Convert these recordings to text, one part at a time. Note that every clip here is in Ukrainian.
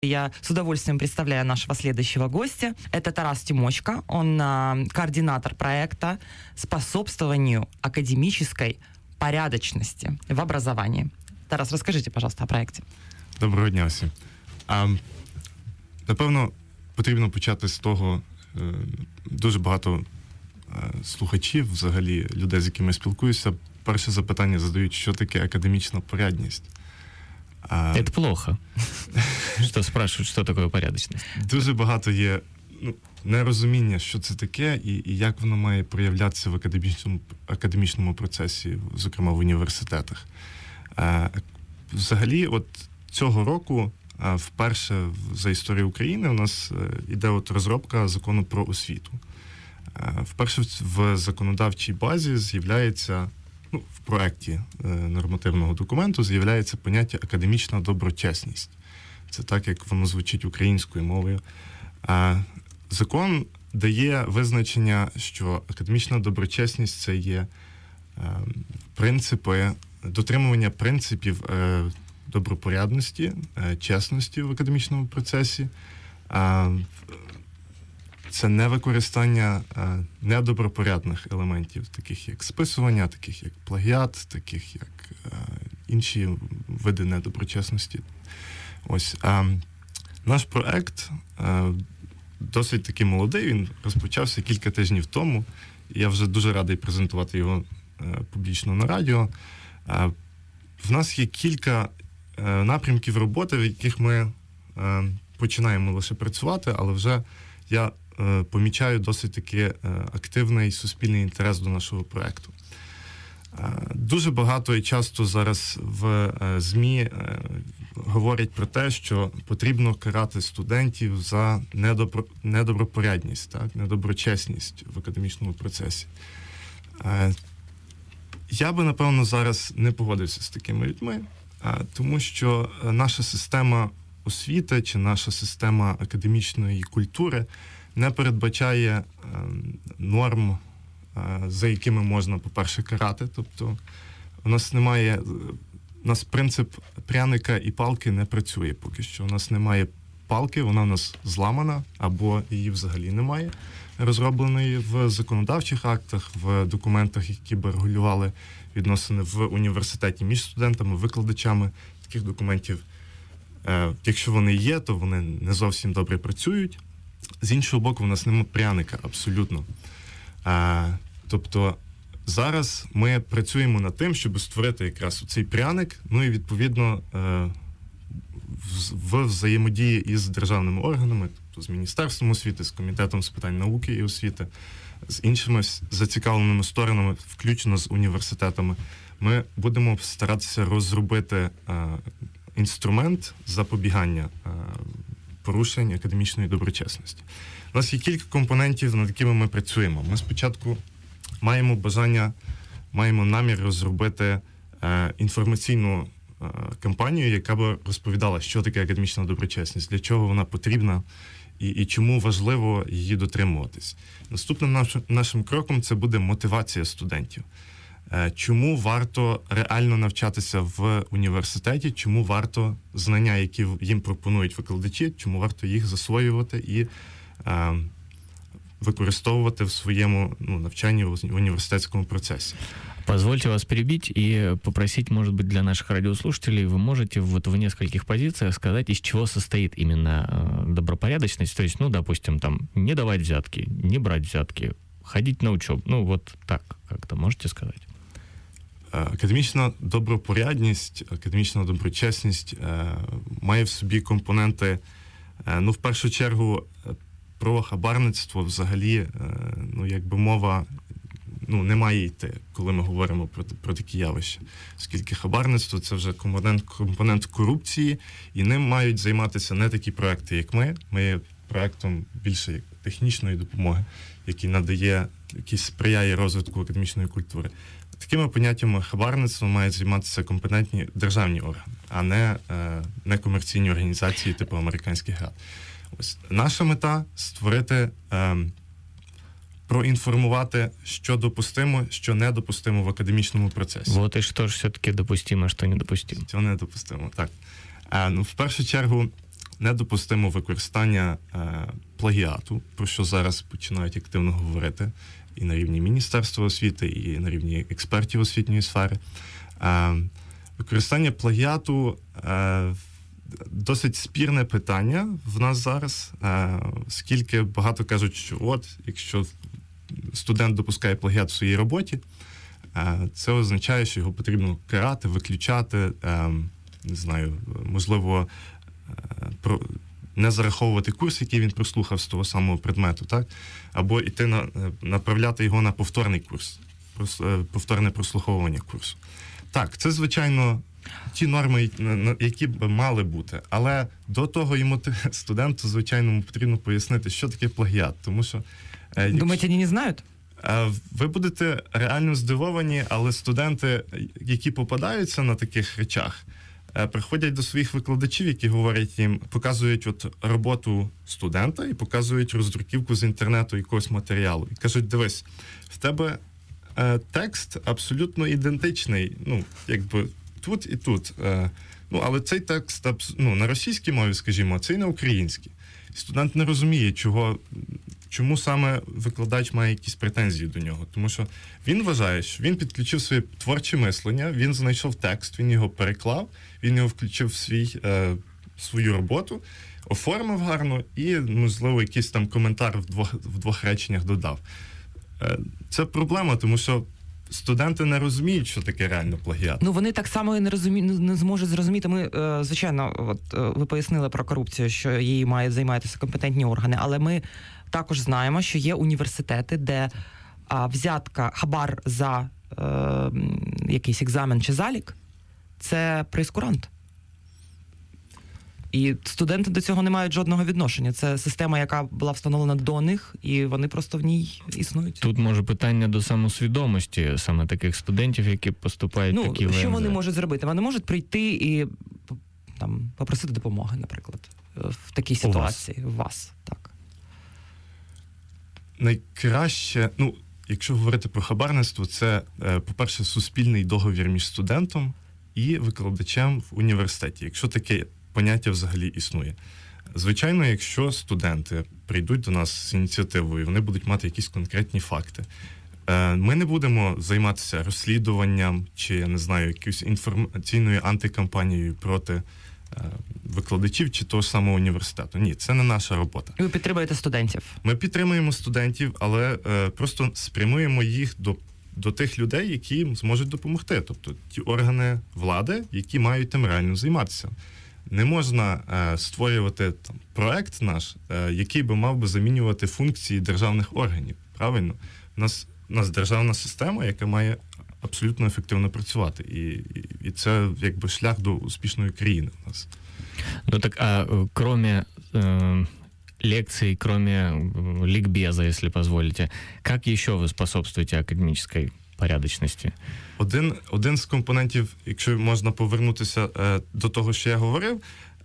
Я с удовольствием представляю нашего следующего гостя. Это Тарас Тимочко. Он координатор проекта «Способствованию академической порядочности в образовании». Тарас, расскажите, пожалуйста, о проекте. Доброго дня всім. Напевно, потрібно почати з того, дуже багато слухачів, взагалі, людей, з якими я спілкуюся, перше запитання задають, що таке академічна порядність. Это плохо. Что спрашивают, что такое порядочность? Дуже багато є нерозуміння, що це таке і як воно має проявлятися в академічному процесі, зокрема в університетах. Взагалі, от цього року вперше за історію України у нас іде от розробка закону про освіту. Вперше в законодавчій базі з'являється, в проекті нормативного документу з'являється поняття академічна доброчесність. Це так, як воно звучить українською мовою. Закон дає визначення, що академічна доброчесність – це є принципи, дотримування принципів добропорядності, чесності в академічному процесі. Це не використання недобропорядних елементів, таких як списування, таких як плагіат, таких як інші види недоброчесності. Ось. Наш проект досить таки молодий, він розпочався кілька тижнів тому. Я вже дуже радий презентувати його публічно на радіо. В нас є кілька напрямків роботи, в яких ми починаємо лише працювати, але вже я помічаю досить таки активний суспільний інтерес до нашого проекту. Дуже багато і часто зараз в ЗМІ говорять про те, що потрібно карати студентів за недобропорядність, так, недоброчесність в академічному процесі. Я би, напевно, зараз не погодився з такими людьми, тому що наша система освіти чи наша система академічної культури не передбачає норм, за якими можна, по-перше, карати. Тобто у нас принцип пряника і палки не працює поки що. У нас немає палки, вона у нас зламана, або її взагалі немає, розробленої в законодавчих актах, в документах, які б регулювали відносини в університеті між студентами, викладачами. Таких документів, якщо вони є, то вони не зовсім добре працюють. З іншого боку, у нас немає пряника абсолютно. Тобто зараз ми працюємо над тим, щоб створити якраз цей пряник, ну і відповідно в взаємодії із державними органами, тобто з Міністерством освіти, з Комітетом з питань науки і освіти, з іншими зацікавленими сторонами, включно з університетами, ми будемо старатися розробити інструмент запобігання порушень академічної доброчесності. У нас є кілька компонентів, над якими ми працюємо. Ми спочатку маємо намір розробити інформаційну кампанію, яка б розповідала, що таке академічна доброчесність, для чого вона потрібна і чому важливо її дотримуватись. Наступним нашим кроком це буде мотивація студентів. Чому варто реально навчатися в університеті, чому варто знання, які їм пропонують викладачі, чому варто їх засвоювати і використовувати в своєму навчанні в университетском процессе. Позвольте вас перебить и попросить, может быть, для наших радиослушателей, вы можете вот в нескольких позициях сказать, из чего состоит именно добропорядочность, то есть, допустим, там, не давать взятки, не брать взятки, ходить на учебу, вот так как-то можете сказать? Академічна добропорядність, академічна доброчесність має в собі компоненти, в першу чергу, про хабарництво взагалі, якби мова не має йти, коли ми говоримо про такі явища. Оскільки хабарництво – це вже компонент корупції, і ним мають займатися не такі проекти, як ми. Ми є проектом більше технічної допомоги, який сприяє розвитку академічної культури. Такими поняттями хабарництвом мають займатися компетентні державні органи, а не комерційні організації типу американських рад. Ось наша мета – створити, проінформувати, що допустимо, що недопустимо в академічному процесі. Вот і що ж все-таки допустимо, а що недопустимо? Що недопустимо, так. В першу чергу, недопустимо використання плагіату, про що зараз починають активно говорити і на рівні Міністерства освіти, і на рівні експертів освітньої сфери. Використання плагіату досить спірне питання в нас зараз, оскільки багато кажуть, що от, якщо студент допускає плагіат в своїй роботі, це означає, що його потрібно карати, виключати, не знаю, можливо, не зараховувати курс, який він прослухав з того самого предмету, так? Або направляти його на повторний курс, повторне прослуховування курсу. Так, це, звичайно, ті норми, які б мали бути, але до того студенту, звичайно, потрібно пояснити, що таке плагіат, тому що... Думаєте, вони не знають? Ви будете реально здивовані, але студенти, які попадаються на таких речах, приходять до своїх викладачів, які говорять їм, показують от роботу студента і показують роздруківку з інтернету якогось матеріалу. І кажуть, дивись, в тебе текст абсолютно ідентичний, ну, якби тут і тут. Ну, але цей текст на російській мові, скажімо, а цей на українській. Студент не розуміє, чому саме викладач має якісь претензії до нього. Тому що він вважає, що він підключив своє творче мислення, він знайшов текст, він його переклав, він його включив в свою роботу, оформив гарно і, можливо, якийсь там коментар в двох реченнях додав. Це проблема, тому що студенти не розуміють, що таке реально плагіат. Ну, вони так само і не зможуть зрозуміти. Ми, звичайно, от ви пояснили про корупцію, що її мають займатися компетентні органи, але ми також знаємо, що є університети, де взятка, хабар за якийсь екзамен чи залік – це прейскурант. І студенти до цього не мають жодного відношення. Це система, яка була встановлена до них, і вони просто в ній існують. Тут, може, питання до самосвідомості саме таких студентів, які поступають такі ВНЗ. Що вони можуть зробити? Вони можуть прийти і там попросити допомоги, наприклад, в такій ситуації. У вас, так. Найкраще, якщо говорити про хабарництво, це, по-перше, суспільний договір між студентом і викладачем в університеті. Якщо таке поняття взагалі існує. Звичайно, якщо студенти прийдуть до нас з ініціативою, вони будуть мати якісь конкретні факти. Ми не будемо займатися розслідуванням чи, я не знаю, якоюсь інформаційною антикампанією проти викладачів чи того ж самого університету. Ні, це не наша робота. І ви підтримуєте студентів? Ми підтримуємо студентів, але просто спрямуємо їх до тих людей, які зможуть допомогти. Тобто ті органи влади, які мають тим реально займатися. Не можна створювати проект наш, який би мав би замінювати функції державних органів. Правильно? У нас державна система, яка має абсолютно ефективно працювати. І це якби шлях до успішної країни у нас. Ну так, а кроме лекций, кроме ликбеза, если позволите, как еще вы способствуете академической порядочності? Один з компонентів, якщо можна повернутися до того, що я говорив,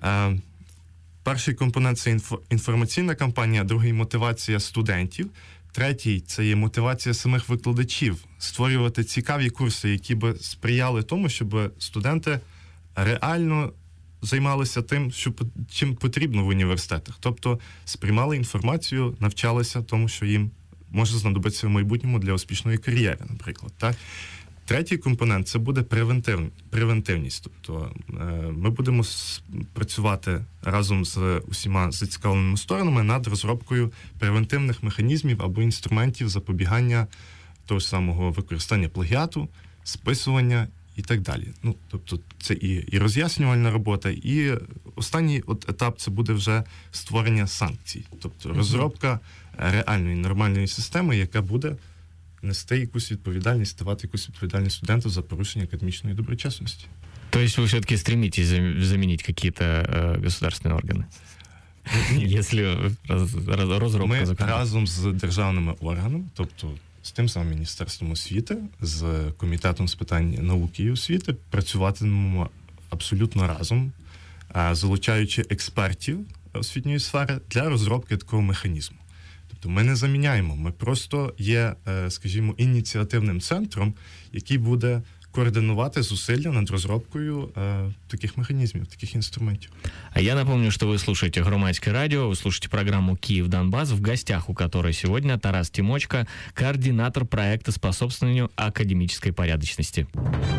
перший компонент – це інформаційна кампанія, другий – мотивація студентів, третій – це є мотивація самих викладачів, створювати цікаві курси, які би сприяли тому, щоб студенти реально займалися тим, чим потрібно в університетах. Тобто сприймали інформацію, навчалися тому, що їм може знадобитися в майбутньому для успішної кар'єри, наприклад. Так? Третій компонент – це буде превентивність. Тобто ми будемо працювати разом з усіма зацікавленими сторонами над розробкою превентивних механізмів або інструментів запобігання того ж самого використання плагіату, списування і так далі. Тобто це і роз'яснювальна робота, і останній етап – це буде вже створення санкцій. Тобто розробка реальної, нормальної системи, яка буде нести якусь відповідальність, давати якусь відповідальність студенту за порушення академічної доброчесності. То есть вы все-таки стремитесь заменить какие-то государственные органы? Если розробка Ми закону. разом з державними органами, тобто з тим самим Міністерством освіти, з Комітетом з питань науки і освіти, працюватимемо абсолютно разом, залучаючи експертів освітньої сфери для розробки такого механізму. Тобто ми не заміняємо, ми просто є, скажімо, ініціативним центром, який буде координувати зусилля над розробкою таких механізмів, таких інструментів. А я напомню, что вы слушаете Громадское радио, вы слушаете программу «Киев-Донбасс», в гостях у которой сегодня Тарас Тимочко, координатор проекта «Способствованию академической порядочности».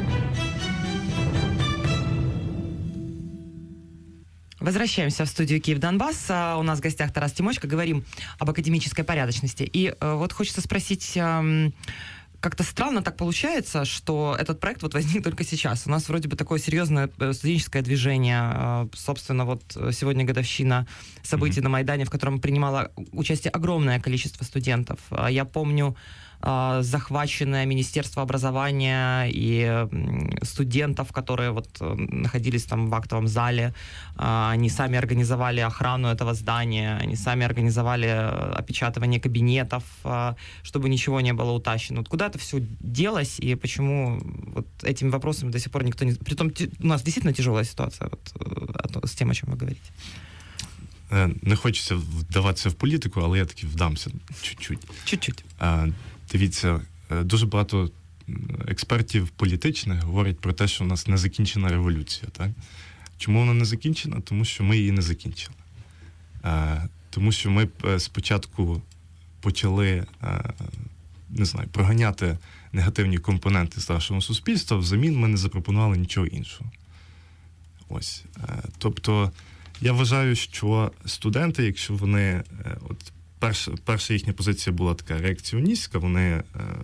Возвращаемся в студию «Киев-Донбасс». У нас в гостях Тарас Тимочко. Говорим об академической порядочности. И вот хочется спросить... Как-то странно так получается, что этот проект вот возник только сейчас. У нас вроде бы такое серьезное студенческое движение. Собственно, вот сегодня годовщина событий на Майдане, в котором принимало участие огромное количество студентов. Я помню захваченное Министерство образования и студентов, которые вот находились там в актовом зале. Они сами организовали охрану этого здания, они сами организовали опечатывание кабинетов, чтобы ничего не было утащено. Вот куда это все делось и почему вот этими вопросами до сих пор никто не... Притом у нас действительно тяжелая ситуация вот, с тем, о чем вы говорите. Не хочеться вдаватися в політику, але я таки вдамся чуть-чуть. Чуть-чуть. Дивіться, дуже багато експертів політичних говорять про те, що у нас не закінчена революція. Так? Чому вона не закінчена? Тому що ми її не закінчили. Тому що ми спочатку почали, не знаю, проганяти негативні компоненти з нашого суспільства, взамін ми не запропонували нічого іншого. Ось. Тобто, я вважаю, що студенти, якщо вони... От перша їхня позиція була така реакціоністська, вони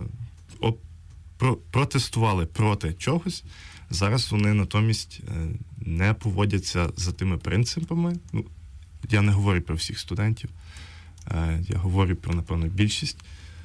протестували проти чогось, зараз вони натомість не поводяться за тими принципами. Ну, я не говорю про всіх студентів, я говорю про, напевно, більшість.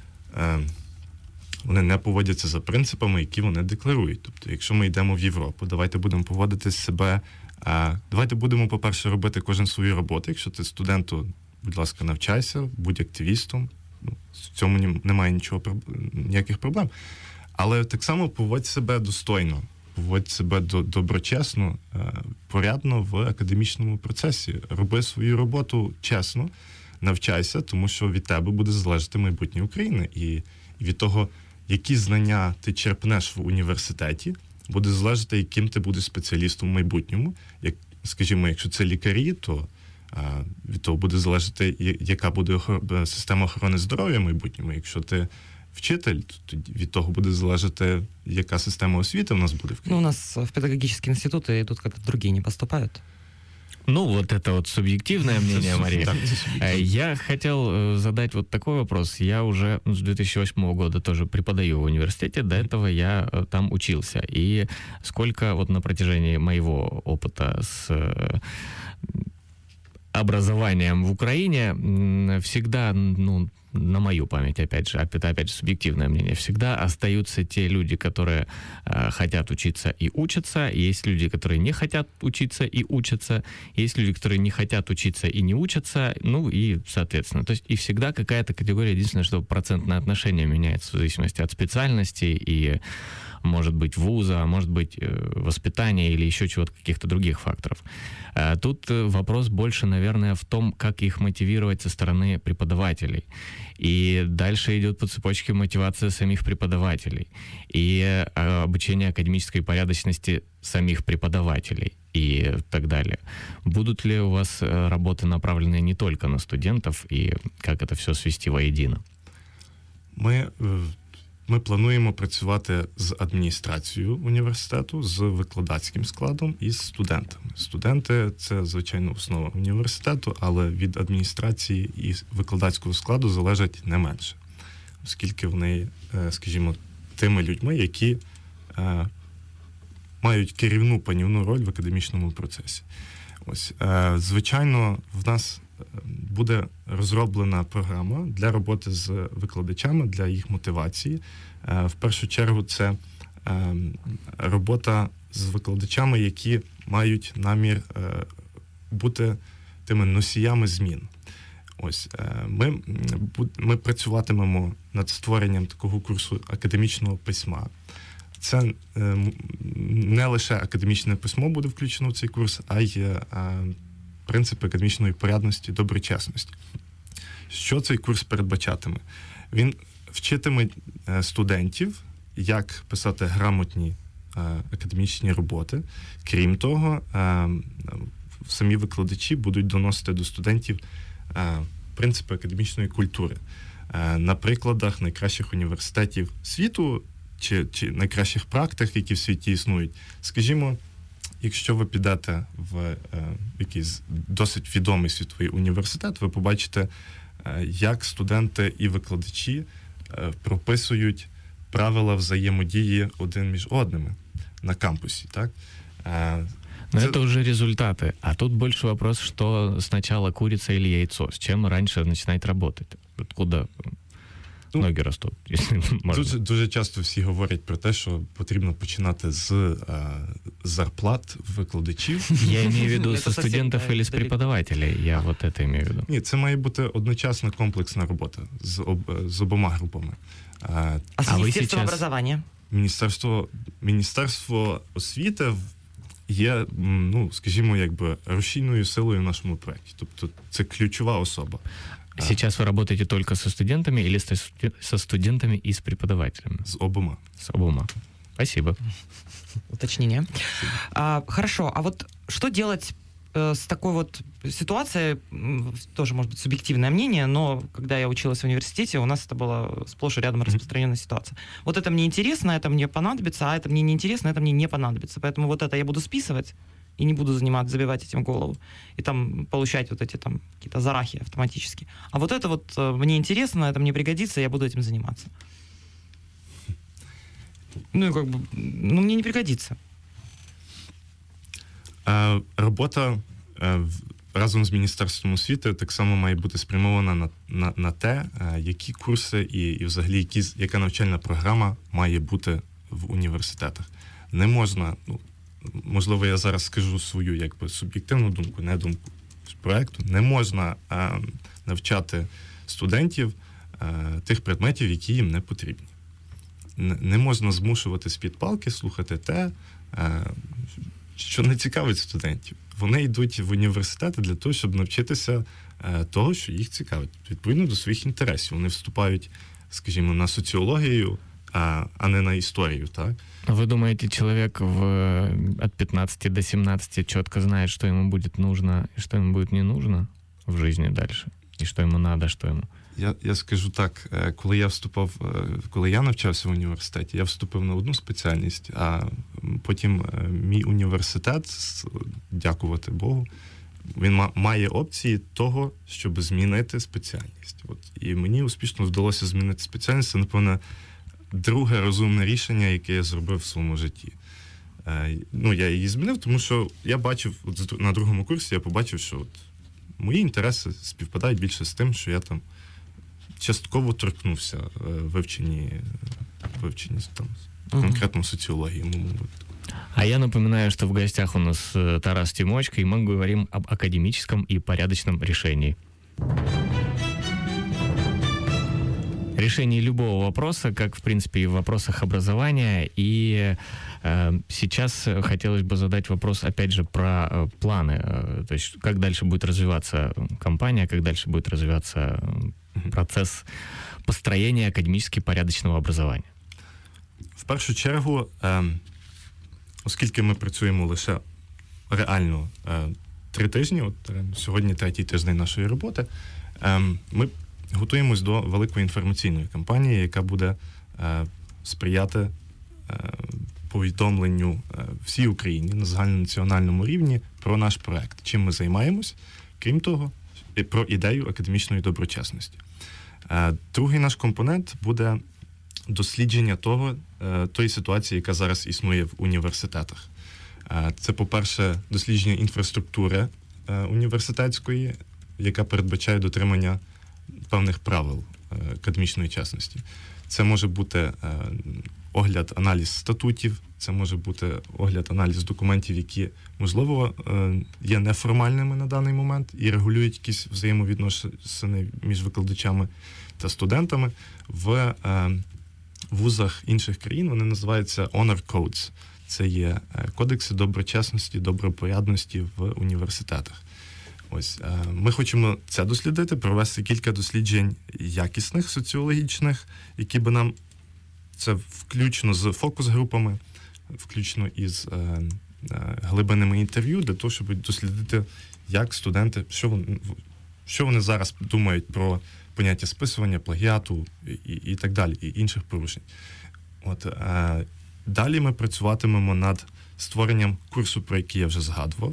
Вони не поводяться за принципами, які вони декларують. Тобто, якщо ми йдемо в Європу, давайте будемо поводити себе, давайте будемо, по-перше, робити кожен свою роботу. Якщо ти студенту, будь ласка, навчайся, будь активістом. В цьому немає ніяких проблем. Але так само поводь себе достойно, поводь себе доброчесно, порядно в академічному процесі. Роби свою роботу чесно, навчайся, тому що від тебе буде залежати майбутнє України. І від того, які знання ти черпнеш в університеті, буде залежати, яким ти будеш спеціалістом в майбутньому. Скажімо, якщо це лікарі, то від того буде залежати, яка буде система охорони здоров'я в майбутньому. Якщо ти вчитель, то від того буде залежати, яка система освіти в нас буде в країні. Ну, у нас в педагогические институты идут, когда другие не поступают. Ну, вот это вот субъективное мнение, Мария. Я хотел задать вот такой вопрос. Я уже с 2008 года тоже преподаю в университете. До этого я там учился. И сколько вот на протяжении моего опыта с образованием в Украине всегда, ну, на мою память, опять же, это опять же субъективное мнение, всегда остаются те люди, которые хотят учиться и учатся, есть люди, которые не хотят учиться и учатся, есть люди, которые не хотят учиться и не учатся, ну и соответственно. То есть и всегда какая-то категория, единственное, что процентное отношение меняется в зависимости от специальности и, может быть, вуза, может быть, воспитания или еще чего-то, каких-то других факторов. Тут вопрос больше, наверное, в том, как их мотивировать со стороны преподавателей. И дальше идет по цепочке мотивация самих преподавателей и обучение академической порядочности самих преподавателей и так далее. Будут ли у вас работы, направленные не только на студентов, и как это все свести воедино? Ми плануємо працювати з адміністрацією університету, з викладацьким складом і з студентами. Студенти – це, звичайно, основа університету, але від адміністрації і викладацького складу залежать не менше, оскільки вони, скажімо, тими людьми, які мають керівну панівну роль в академічному процесі. Ось, звичайно, в нас буде розроблена програма для роботи з викладачами, для їх мотивації. В першу чергу це робота з викладачами, які мають намір бути тими носіями змін. Ось, ми працюватимемо над створенням такого курсу академічного письма. Це не лише академічне письмо буде включено в цей курс, а й принципи академічної порядності, доброчесності. Що цей курс передбачатиме? Він вчитиме студентів, як писати грамотні академічні роботи. Крім того, самі викладачі будуть доносити до студентів принципи академічної культури. На прикладах найкращих університетів світу чи найкращих практик, які в світі існують. Скажімо, якщо ви підете в якийсь досить відомий світовий університет, ви побачите, як студенти і викладачі прописують правила взаємодії один між одними на кампусі, так? Но это уже результаты. А тут больше вопрос, что сначала курица или яйцо? С чем раньше начинать работать? Откуда ноги растут, если можно? Дуже часто всі говорять про те, що потрібно починати з зарплат викладачів. Я имею в виду со студентов или с преподавателей. Я вот это имею в виду. Ні, це має бути одночасна комплексна робота з обома групами. А с Министерством образования? Міністерство освіти є, скажімо, якби рушійною силою в нашому проєкті. Тобто це ключова особа. Сейчас вы работаете только со студентами или со студентами и с преподавателями? С обома. С обома. Спасибо. Уточнение. Хорошо, а вот что делать с такой вот ситуацией, тоже, может быть, субъективное мнение, но когда я училась в университете, у нас это была сплошь и рядом распространенная ситуация. Вот это мне интересно, это мне понадобится, а это мне не интересно, это мне не понадобится. Поэтому вот это я буду списывать и не буду забивать этим голову и там получать вот эти там какие-то зарахи автоматически. А вот это вот мне интересно, это мне пригодится, я буду этим заниматься. Мне не пригодится. Робота разом з Міністерством освіти так само має бути спрямована на те, які курси і взагалі яка навчальна програма має бути в університетах. Не можна, можливо, я зараз скажу свою якби суб'єктивну думку, не думку з проєкту, не можна навчати студентів тих предметів, які їм не потрібні. Не можна змушувати з-під палки слухати те, що не цікавить студентів. Вони йдуть в університети для того, щоб навчитися того, що їх цікавить. Відповідно до своїх інтересів. Вони вступають, скажімо, на соціологію, а не на историю, так? Вы думаете, человек от 15 до 17 четко знает, что ему будет нужно и что ему будет не нужно в жизни дальше? И что ему надо, что ему... Я скажу так, коли я навчався в університеті, я вступив на одну спеціальність, а потім мій університет, дякувати Богу, він має опції того, щоб змінити спеціальність. І мені успішно вдалося змінити спеціальність. Це, напевно, друге розумне рішення, яке я зробив в своєму житті. Я її змінив, тому що я бачив, на другому курсі я побачив, що мої інтереси співпадають більше з тим, що я там частково торкнувся вивченні там, конкретно соціології. А я напоминаю, что в гостях у нас Тарас Тимочко, и мы говорим об академическом и порядочном решении. Решение любого вопроса, как, в принципе, и в вопросах образования. И сейчас хотелось бы задать вопрос, опять же, про планы. То есть, как дальше будет развиваться компания, как дальше будет развиваться процесс построения академически порядочного образования. В першу чергу, оскільки ми працюємо лише реально 3 тижні, сьогодні 3-й тиждень нашої роботи, ми готуємось до великої інформаційної кампанії, яка буде сприяти повідомленню всій Україні на загальнонаціональному рівні про наш проект, чим ми займаємось, крім того, і про ідею академічної доброчесності. Другий наш компонент буде дослідження тої ситуації, яка зараз існує в університетах. Це, по-перше, дослідження інфраструктури університетської, яка передбачає дотримання певних правил академічної чесності. Це може бути огляд, аналіз статутів, це може бути огляд, аналіз документів, які, можливо, є неформальними на даний момент і регулюють якісь взаємовідносини між викладачами та студентами. В вузах інших країн вони називаються Honor Codes. Це є кодекси доброчесності, добропорядності в університетах. Ми хочемо це дослідити, провести кілька досліджень якісних, соціологічних, які би нам, це включно з фокус-групами, включно із глибинними інтерв'ю, для того, щоб дослідити, як студенти, що вони зараз думають про поняття списування, плагіату і так далі, і інших порушень. Далі ми працюватимемо над створенням курсу, про який я вже згадував,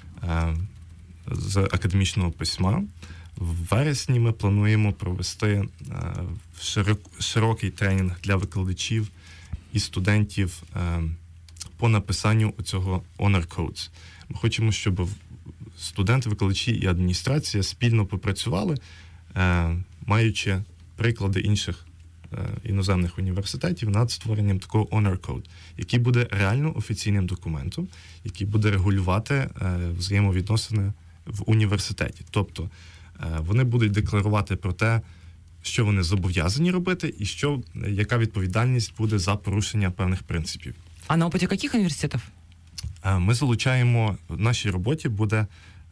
з академічного письма. В вересні ми плануємо провести широкий тренінг для викладачів і студентів по написанню цього Honor Codes. Ми хочемо, щоб студенти, викладачі і адміністрація спільно попрацювали, маючи приклади інших іноземних університетів над створенням такого Honor Code, який буде реально офіційним документом, який буде регулювати взаємовідносини в університеті. Тобто вони будуть декларувати про те, що вони зобов'язані робити, і яка відповідальність буде за порушення певних принципів. А на опыте каких университетов? Ми залучаємо, в нашій роботі будуть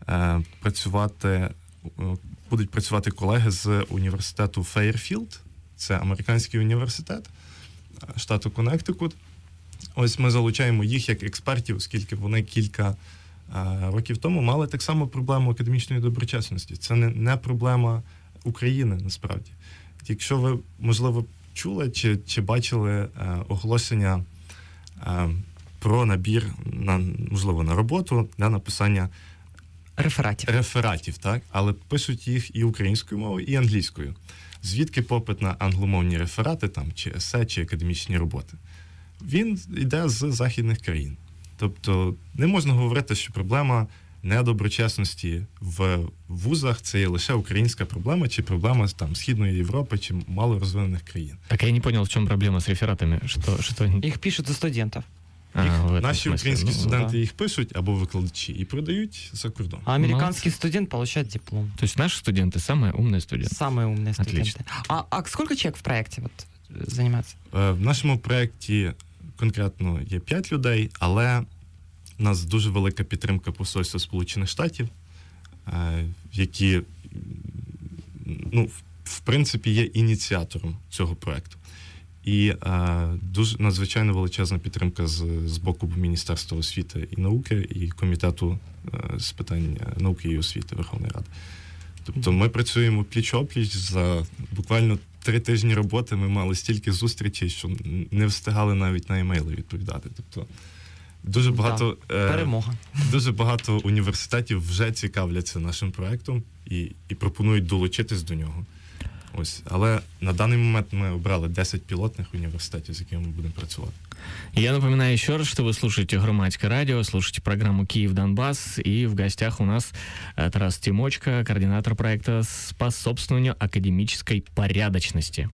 працювати колеги з університету Фейерфілд, це американський університет штату Коннектикут. Ось ми залучаємо їх як експертів, оскільки вони кілька років тому мали так само проблему академічної доброчесності. Це не проблема України, насправді. Якщо ви, можливо, чули чи бачили оголошення про набір, можливо, на роботу для написання рефератів, так? Але пишуть їх і українською мовою, і англійською. Звідки попит на англомовні реферати, там, чи есе, чи академічні роботи? Він йде з західних країн. Тобто не можна говорити, що проблема недоброчесності в вузах – це є лише українська проблема, чи проблема там, Східної Європи, чи малорозвинених країн. Так я не понял, в чому проблема з рефератами. Їх пишуть за студентів. Наші українські студенти їх пишуть або викладачі і продають за кордон. А американский студент получает диплом. То есть наши студенты самые умные студенты? Самые умные студенты. Отлично. А сколько человек в проекте занимается? В нашому проєкті конкретно є 5 людей, але у нас дуже велика підтримка Посольства Сполучених Штатів, які, в принципі, є ініціатором цього проєкту. І дуже надзвичайно величезна підтримка з боку Міністерства освіти і науки і Комітету з питань науки і освіти Верховної Ради. Тобто ми працюємо пліч-опліч, за буквально 3 тижні роботи ми мали стільки зустрічей, що не встигали навіть на емейли відповідати. Тобто дуже багато, перемога. Дуже багато університетів вже цікавляться нашим проєктом і пропонують долучитись до нього. Ось. Але на данный момент мы обрали 10 пилотных университетов, с якими мы будем працювати. Я напоминаю еще раз, что вы слушаете Громадське радио, слушаете программу «Киев-Донбасс», и в гостях у нас Тарас Тимочко, координатор проекта «Способствованию академической порядочности».